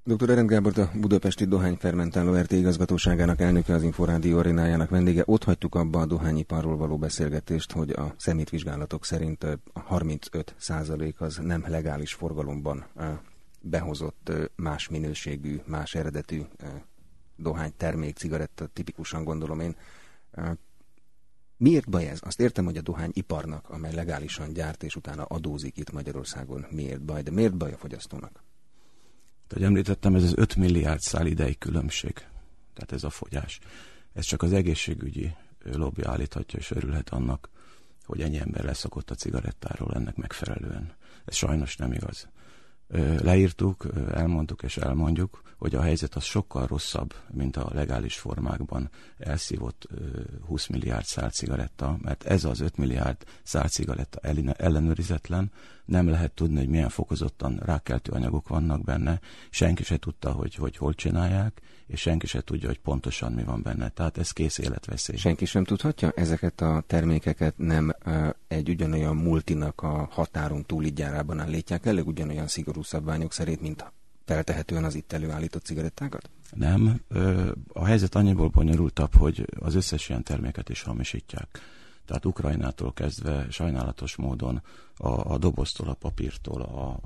Dr. Erendt Gábor, a Budapesti Dohányfermentáló RT igazgatóságának elnöke, az Inforádió arénájának vendége. Ott hagytuk abba a dohányiparról való beszélgetést, hogy a szemétvizsgálatok szerint a 35% az nem legális forgalomban behozott más minőségű, más eredetű dohánytermék, cigaretta, tipikusan gondolom én. Miért baj ez? Azt értem, hogy a dohányiparnak, amely legálisan gyárt és utána adózik itt Magyarországon, miért baj, de miért baj a fogyasztónak? Ahogy említettem, ez az 5 milliárd szál idei különbség, tehát ez a fogyás. Ez csak az egészségügyi lobby állíthatja, és örülhet annak, hogy ennyi ember leszokott a cigarettáról ennek megfelelően. Ez sajnos nem igaz. Leírtuk, elmondtuk és elmondjuk, hogy a helyzet az sokkal rosszabb, mint a legális formákban elszívott 20 milliárd szál cigaretta, mert ez az 5 milliárd szál cigaretta ellenőrizetlen, nem lehet tudni, hogy milyen fokozottan rákkeltő anyagok vannak benne, senki se tudta, hogy hol csinálják, és senki se tudja, hogy pontosan mi van benne. Tehát ez kész életveszély. Senki sem tudhatja? Ezeket a termékeket nem egy ugyanolyan multinak a határon túli gyárában állítják elő, ugyanolyan szigorú szabványok szerint, mint feltehetően az itt előállított cigarettákat? Nem. A helyzet annyiból bonyolultabb, hogy az összes ilyen terméket is hamisítják. Tehát Ukrajnától kezdve sajnálatos módon a doboztól, a papírtól,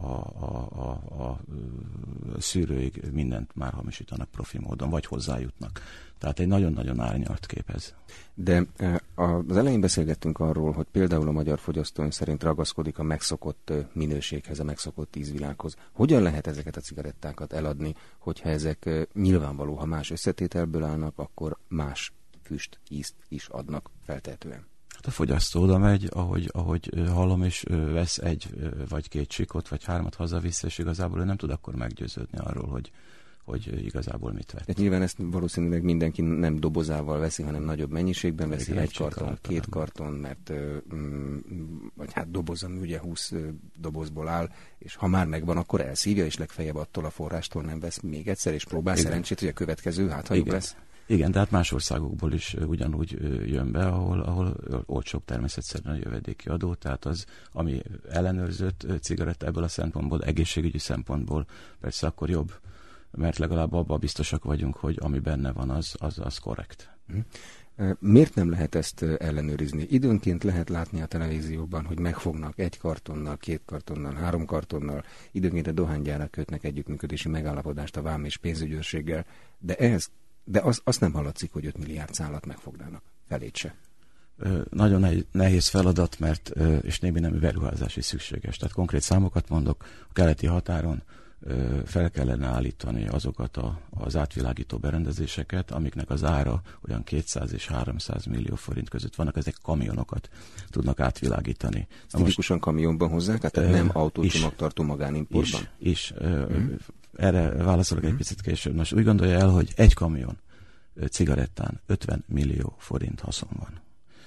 a szűrőig mindent már hamisítanak profi módon, vagy hozzájutnak. Tehát egy nagyon-nagyon árnyalt kép ez. De az elején beszélgettünk arról, hogy például a magyar fogyasztó szerint ragaszkodik a megszokott minőséghez, a megszokott ízvilághoz. Hogyan lehet ezeket a cigarettákat eladni, hogyha ezek nyilvánvaló, ha más összetételből állnak, akkor más füst, ízt is adnak feltehetően? Hát a fogyasztó oda megy, ahogy hallom, és vesz egy vagy két csikot, vagy 3 hazavisz, és igazából ő nem tud akkor meggyőződni arról, hogy igazából mit vett. Tehát nyilván ezt valószínűleg mindenki nem dobozával veszi, hanem nagyobb mennyiségben veszi, igen, 1 karton, 2 karton, mert vagy hát dobozon ugye 20 dobozból áll, és ha már megvan, akkor elszívja, és legfeljebb attól a forrástól nem vesz még egyszer, és próbál szerencsét, hogy a következő ha jobb lesz. Igen, tehát más országokból is ugyanúgy jön be, ahol olcsóbb természetszerűen a jövedéki adó, tehát az, ami ellenőrzött cigaretta ebből a szempontból, egészségügyi szempontból persze akkor jobb, mert legalább abban biztosak vagyunk, hogy ami benne van, az korrekt. Miért nem lehet ezt ellenőrizni? Időnként lehet látni a televízióban, hogy megfognak 1 kartonnal, 2 kartonnal, 3 kartonnal, időnként a dohánygyárak kötnek együttműködési megállapodást a vám és pénzügyőrséggel, de azt nem hallatszik, hogy 5 milliárd szálat megfognának. Felét se. Nagyon nehéz feladat, mert és némi nemű beruházás is szükséges. Tehát konkrét számokat mondok, a keleti határon fel kellene állítani azokat az átvilágító berendezéseket, amiknek az ára olyan 200 és 300 millió forint között vannak, ezek kamionokat tudnak átvilágítani. Tipikusan kamionban hozzák, tehát nem autócsomagtartó magánimportban? Is. Erre válaszolok egy picit később. Most úgy gondolja el, hogy egy kamion cigarettán 50 millió forint haszon van.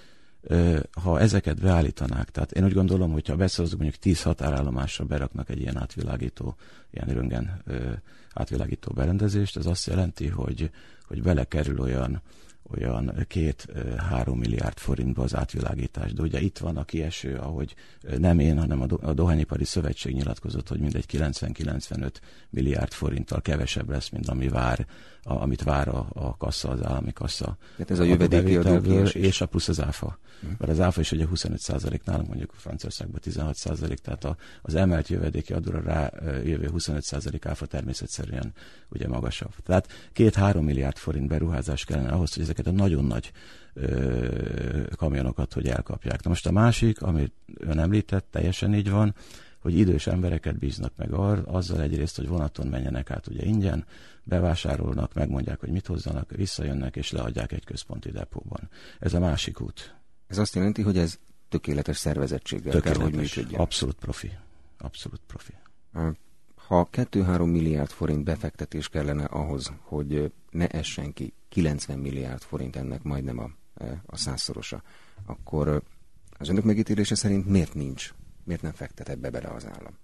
Ha ezeket beállítanák, tehát én úgy gondolom, hogy ha beszorozunk mondjuk 10 határállomásra beraknak egy ilyen átvilágító, ilyen röntgen átvilágító berendezést, ez azt jelenti, hogy belekerül olyan 2-3 milliárd forintba az átvilágítás. De ugye itt van a kieső, ahogy nem én, hanem a Dohányipari Szövetség nyilatkozott, hogy mindegy 90-95 milliárd forinttal kevesebb lesz, mint amit vár a kassa, az állami kassa. Hát ez a jövedéki adó és a plusz az áfa. Mert az áfa is ugye 25%, nálunk mondjuk Franciaországban 16%, tehát az emelt jövedéki adóra rá jövő 25% áfa természetszerűen ugye magasabb. Tehát 2-3 milliárd forint beruházás kellene ahhoz, hogy ezeket a nagyon nagy kamionokat hogy elkapják. Na most a másik, amit ön említett, teljesen így van, hogy idős embereket bíznak meg azzal egyrészt, hogy vonaton menjenek át ugye ingyen, bevásárolnak, megmondják, hogy mit hozzanak, visszajönnek és leadják egy központi depóban. Ez a másik út. Ez azt jelenti, hogy ez tökéletes szervezettséggel kell, hogy működjön. Abszolút profi. Abszolút profi. Ha 2-3 milliárd forint befektetés kellene ahhoz, hogy ne essen ki 90 milliárd forint, ennek majdnem a 100-szorosa, akkor az önök megítélése szerint miért nincs? Miért nem fektet ebbe bele az állam?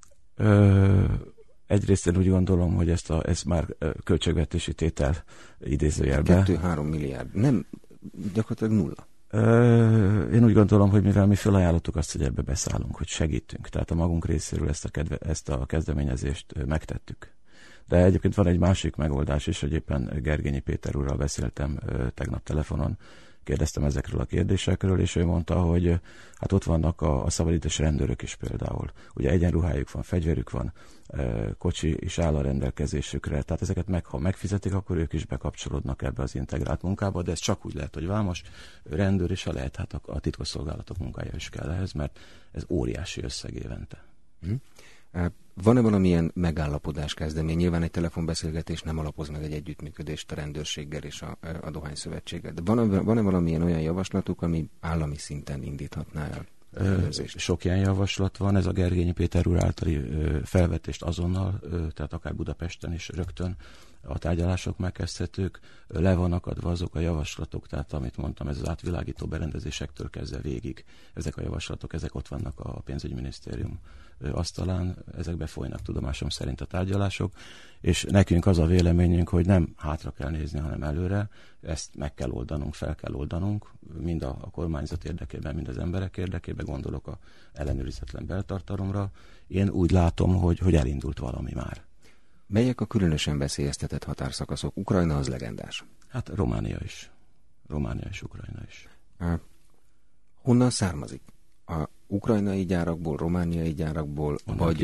Egyrészt én úgy gondolom, hogy ez már költségvetési tétel idézőjelben. 2-3 milliárd. Nem, gyakorlatilag nulla. Én úgy gondolom, hogy mivel mi felajánlottuk azt, hogy ebbe beszállunk, hogy segítünk. Tehát a magunk részéről ezt a kezdeményezést megtettük. De egyébként van egy másik megoldás is, hogy éppen Gergényi Péter úrral beszéltem tegnap telefonon, kérdeztem ezekről a kérdésekről, és ő mondta, hogy hát ott vannak a szabadidős rendőrök is például. Ugye egyenruhájuk van, fegyverük van, kocsi is áll a rendelkezésükre, tehát ezeket ha megfizetik, akkor ők is bekapcsolódnak ebbe az integrált munkába, de ez csak úgy lehet, hogy vámos, rendőr, és ha lehet, hát a titkosszolgálatok munkája is kell ehhez, mert ez óriási összeg évente. Van-e valamilyen megállapodás kezdemény? Nyilván egy telefonbeszélgetés nem alapoz meg egy együttműködést a rendőrséggel és a dohányszövetséggel. De van-e valamilyen olyan javaslatuk, ami állami szinten indíthatná el? Sok ilyen javaslat van, ez a Gergényi Péter úr általi felvetést azonnal, tehát akár Budapesten is rögtön a tárgyalások megkezdhetők, le vannak adva azok a javaslatok, tehát amit mondtam, ez az átvilágító berendezésektől kezdve végig. Ezek a javaslatok, ezek ott vannak a pénzügyminisztérium asztalán, ezekbe folynak tudomásom szerint a tárgyalások, és nekünk az a véleményünk, hogy nem hátra kell nézni, hanem előre, ezt meg kell oldanunk, fel kell oldanunk, mind a kormányzat érdekében, mind az emberek érdekében, gondolok a ellenőrizetlen beltartalomra. Én úgy látom, hogy elindult valami már. Melyek a különösen veszélyeztetett határszakaszok? Ukrajna az legendás. Hát Románia is, Ukrajna is. Honnan származik? A ukrajnai gyárakból, romániai gyárakból,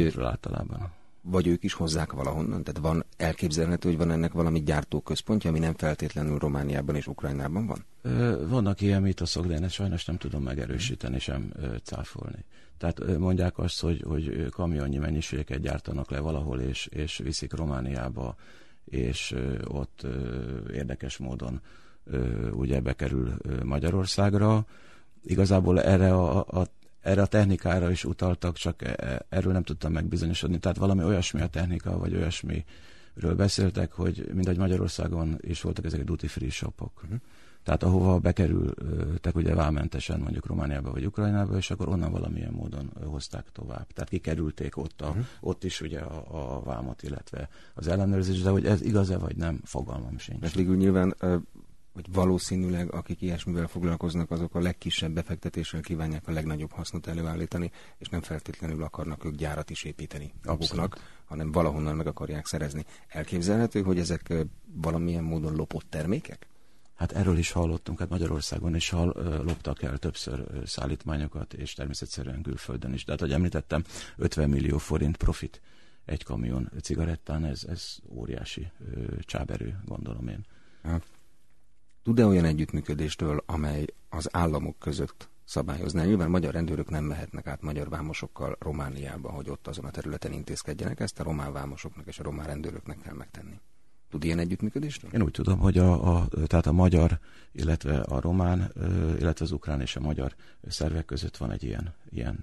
vagy ők is hozzák valahonnan? Tehát van elképzelhető, hogy van ennek valami gyártóközpontja, ami nem feltétlenül Romániában és Ukrajnában van? Vannak ilyen mítoszok, de én sajnos nem tudom megerősíteni, sem cáfolni. Tehát mondják azt, hogy kamionnyi mennyiségeket gyártanak le valahol, és viszik Romániába, és ott érdekes módon ugye bekerül Magyarországra. Igazából erre a technikára is utaltak, csak erről nem tudtam megbizonyosodni. Tehát valami olyasmi a technika, vagy olyasmiről beszéltek, hogy mindegy Magyarországon is voltak ezek a duty free shopok. Tehát ahova bekerültek ugye vámmentesen mondjuk Romániába vagy Ukrajnába, és akkor onnan valamilyen módon hozták tovább. Tehát kikerülték ott is ugye a vámot, illetve az ellenőrzés, de hogy ez igaz-e vagy nem, fogalmam sincs. Mert végül nyilván, hogy valószínűleg akik ilyesmivel foglalkoznak, azok a legkisebb befektetéssel kívánják a legnagyobb hasznot előállítani, és nem feltétlenül akarnak ők gyárat is építeni maguknak, hanem valahonnan meg akarják szerezni. Elképzelhető, hogy ezek valamilyen módon lopott termékek? Hát erről is hallottunk, hát Magyarországon is loptak el többször szállítmányokat, és természetesen külföldön is. De hát, ahogy említettem, 50 millió forint profit egy kamion cigarettán, ez óriási csáberő, gondolom én. Tud-e olyan együttműködéstől, amely az államok között szabályozná? Nyilván magyar rendőrök nem mehetnek át magyar vámosokkal Romániába, hogy ott azon a területen intézkedjenek, ezt a román vámosoknak és a román rendőröknek kell megtenni. Tud ilyen együttműködéstől? Én úgy tudom, hogy tehát a magyar, illetve a román, illetve az ukrán és a magyar szervek között van egy ilyen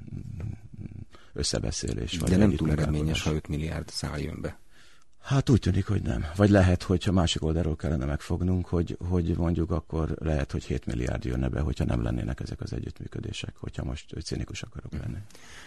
összebeszélés. De nem túl eredményes, ha 5 milliárd szál jön be. Hát úgy tűnik, hogy nem. Vagy lehet, hogyha másik oldalról kellene megfognunk, hogy mondjuk akkor lehet, hogy 7 milliárd jönne be, hogyha nem lennének ezek az együttműködések, hogyha most cinikus akarok lenni.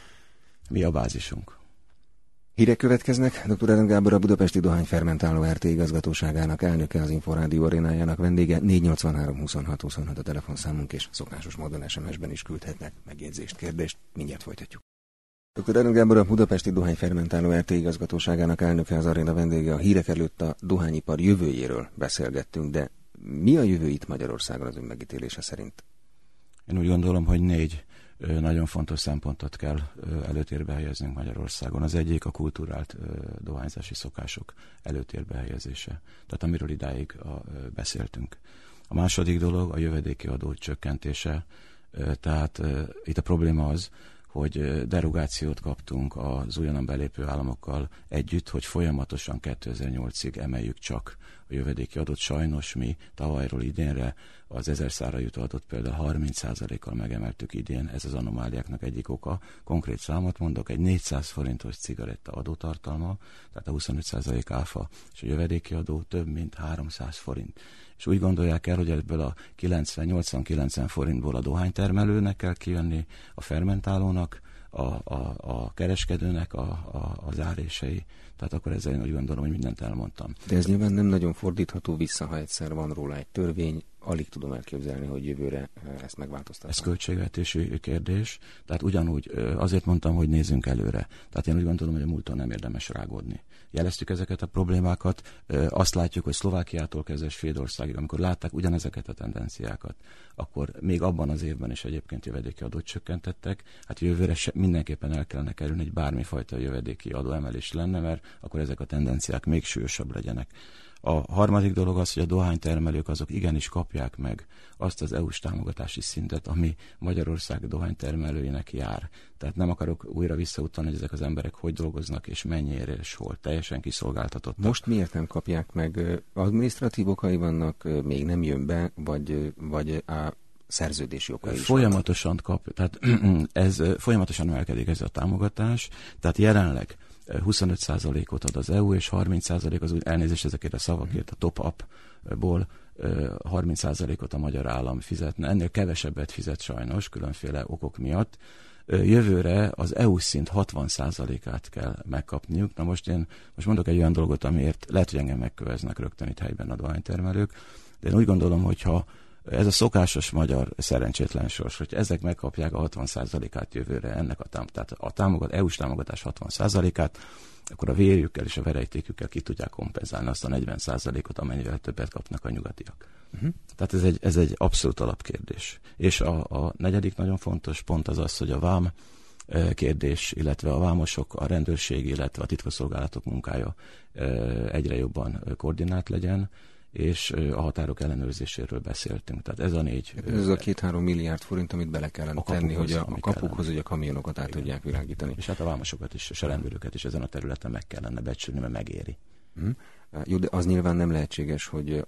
Mi a bázisunk? Hírek következnek. Dr. Eren Gábor, a Budapesti Dohányfermentáló RT igazgatóságának elnöke, az Inforádió arénájának vendége. 483 26 26 a telefonszámunk, és szokásos módon SMS-ben is küldhetnek megjegyzést, kérdést. Mindjárt folytatjuk. Dr. Eren Gábor, a Budapesti Dohányfermentáló RT igazgatóságának elnöke, az aréna vendége. A hírek előtt a dohányipar jövőjéről beszélgettünk, de mi a jövő itt Magyarországon az ön megítélése szerint? Én úgy gondolom, hogy 4 nagyon fontos szempontot kell előtérbe helyeznünk Magyarországon. Az egyik a kulturált dohányzási szokások előtérbe helyezése, tehát amiről idáig beszéltünk. A második dolog a jövedéki adó csökkentése, tehát itt a probléma az, hogy derogációt kaptunk az újonnan belépő államokkal együtt, hogy folyamatosan 2008-ig emeljük csak a jövedéki adót. Sajnos mi tavalyról idénre az 1000 szárra jutó adót például 30%-kal megemeltük idén, ez az anomáliáknak egyik oka. Konkrét számot mondok, egy 400 forintos cigaretta adótartalma, tehát a 25% áfa, és a jövedéki adó több mint 300 forint. És úgy gondolják el, hogy ebből a 80-90 forintból a dohánytermelőnek kell kijönni, a fermentálónak, a kereskedőnek az árései. Tehát akkor ezzel én úgy gondolom, hogy mindent elmondtam. De ez nyilván nem nagyon fordítható vissza, ha egyszer van róla egy törvény, alig tudom elképzelni, hogy jövőre ezt megváltoztatják. Ez költségvetési kérdés, tehát ugyanúgy azért mondtam, hogy nézzünk előre. Tehát én úgy gondolom, hogy a múlton nem érdemes rágódni. Jeleztük ezeket a problémákat, azt látjuk, hogy Szlovákiától kezdve Svédországig, amikor látták ugyanezeket a tendenciákat, akkor még abban az évben is egyébként jövedéki adót csökkentettek. Hát jövőre mindenképpen el kellene kerülni, hogy bármifajta jövedéki adóemelés lenne, mert akkor ezek a tendenciák még súlyosabb legyenek. A harmadik dolog az, hogy a dohánytermelők azok igenis kapják meg azt az EU-s támogatási szintet, ami Magyarország dohánytermelőinek jár. Tehát nem akarok újra visszautalni, hogy ezek az emberek hogy dolgoznak, és mennyire és hol. Teljesen kiszolgáltatottak. Most miért nem kapják meg? Adminisztratív okai vannak, még nem jön be, vagy a szerződési okai is folyamatosan kap, tehát folyamatosan emelkedik ez a támogatás, tehát jelenleg 25%-ot ad az EU, és 30% az úgy elnézést ezekért a szavakért, a top-upból 30%-ot a magyar állam fizetne. Ennél kevesebbet fizet sajnos, különféle okok miatt. Jövőre az EU szint 60%-át kell megkapniuk. Na most mondok egy olyan dolgot, amiért lehet, hogy engem megköveznek rögtön itt helyben a dohánytermelők, de én úgy gondolom, hogyha ez a szokásos magyar szerencsétlen sors, hogy ezek megkapják a 60%-át jövőre ennek tehát a EU-s támogatás 60%-át, akkor a vérjükkel és a verejtékükkel ki tudják kompenzálni azt a 40%-ot, amennyivel többet kapnak a nyugatiak. Tehát ez egy abszolút alapkérdés. És a negyedik nagyon fontos pont az, hogy a vám kérdés, illetve a vámosok, a rendőrség, illetve a titkosszolgálatok munkája egyre jobban koordinált legyen, és a határok ellenőrzéséről beszéltünk. Tehát ez a 4. Ez a 2-3 milliárd forint, amit bele kellene tenni, hogy a kapukhoz, hogy a kamionokat át tudják világítani. És hát a vámosokat is, és a rendőröket is ezen a területen meg kellene becsülni, mert megéri. Jó, de az nyilván nem lehetséges, hogy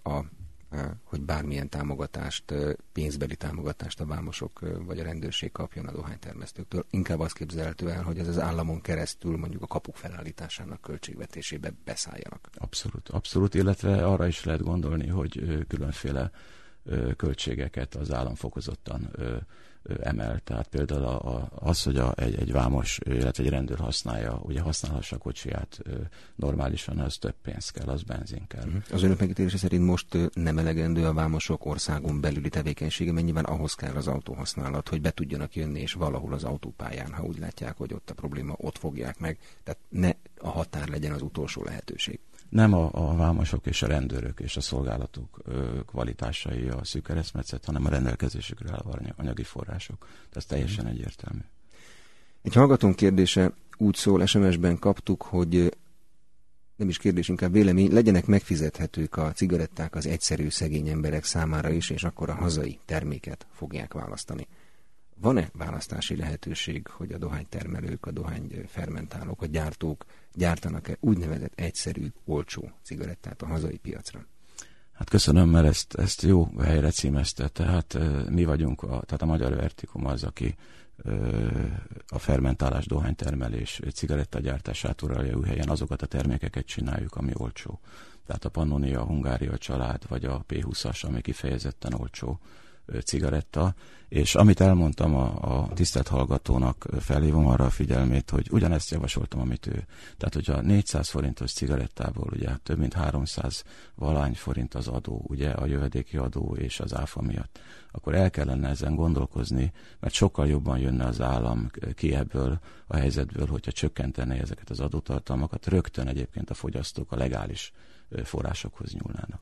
bármilyen támogatást, pénzbeli támogatást a vámosok vagy a rendőrség kapjon a dohánytermesztőktől. Inkább azt képzelhető el, hogy ez az államon keresztül mondjuk a kapuk felállításának költségvetésébe beszálljanak. Abszolút, illetve arra is lehet gondolni, hogy különféle költségeket az állam fokozottan emel. Tehát például az, hogy egy vámos, illetve egy rendőr használhassa a kocsiját normálisan, az több pénz kell, az benzin kell. Az önök megítélése szerint most nem elegendő a vámosok országon belüli tevékenysége, mennyiben ahhoz kell az autóhasználat, hogy be tudjanak jönni, és valahol az autópályán, ha úgy látják, hogy ott a probléma, ott fogják meg. Tehát ne a határ legyen az utolsó lehetőség. Nem a vámosok és a rendőrök és a szolgálatok kvalitásai a szűk keresztmetszet, hanem a rendelkezésükre álló anyagi források. Ez teljesen egyértelmű. Egy hallgatónk kérdése úgy szól, SMS-ben kaptuk, hogy nem is kérdés, inkább vélemény, legyenek megfizethetők a cigaretták az egyszerű szegény emberek számára is, és akkor a hazai terméket fogják választani. Van-e választási lehetőség, hogy a dohánytermelők, a dohányfermentálók, a gyártók gyártanak-e úgynevezett egyszerű, olcsó cigarettát a hazai piacra? Hát köszönöm, mert ezt jó helyre címezte. Tehát mi vagyunk, tehát a Magyar Vertikum az, aki a fermentálás, dohánytermelés, cigarettagyártását uralja új helyen, azokat a termékeket csináljuk, ami olcsó. Tehát a Pannonia, a Hungária család, vagy a P20-as, ami kifejezetten olcsó cigaretta, és amit elmondtam a tisztelt hallgatónak, felhívom arra a figyelmét, hogy ugyanezt javasoltam, amit ő. Tehát, hogyha 400 forintos cigarettából ugye több mint 300 valány forint az adó, ugye a jövedéki adó és az áfa miatt, akkor el kellene ezen gondolkozni, mert sokkal jobban jönne az állam ki ebből a helyzetből, hogyha csökkentené ezeket az adótartalmakat, rögtön egyébként a fogyasztók a legális forrásokhoz nyúlnának.